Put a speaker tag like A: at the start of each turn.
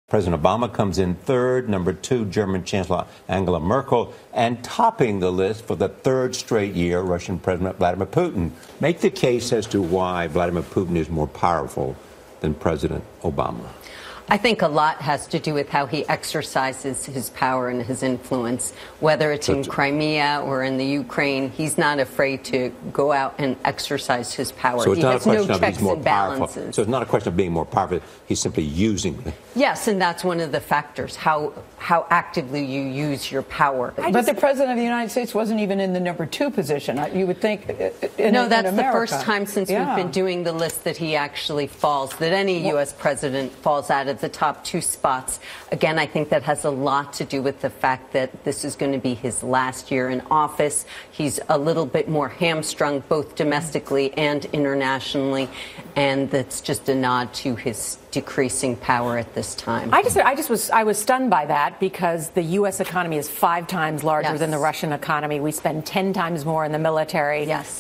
A: President Obama comes in third, number two, German Chancellor Angela Merkel, and topping the list for the third straight year, Russian President Vladimir Putin. Make the case as to why Vladimir Putin is more powerful than President Obama.
B: I think a lot has to do with how he exercises his power and his influence, whether it's in Crimea or in the Ukraine. He's not afraid to go out and exercise his power.
A: So it's not a question of
B: checks
A: he's more
B: and
A: powerful.
B: balances.
A: So it's not a question of being more powerful. He's simply using it.
B: Yes, and that's one of the factors, how actively you use your power.
C: But the President of the United States wasn't even in the number two position. You would think
B: No, that's the first time since we've been doing the list that he actually falls, that any U.S. president falls out of the top two spots. Again, I think that has a lot to do with the fact that this is going to be his last year in office. He's a little bit more hamstrung, both domestically and internationally, and that's just a nod to his decreasing power at this time.
D: I was stunned by that because the U.S. economy is 5 times larger than the Russian economy. We spend 10 times more in the military.
B: Yes.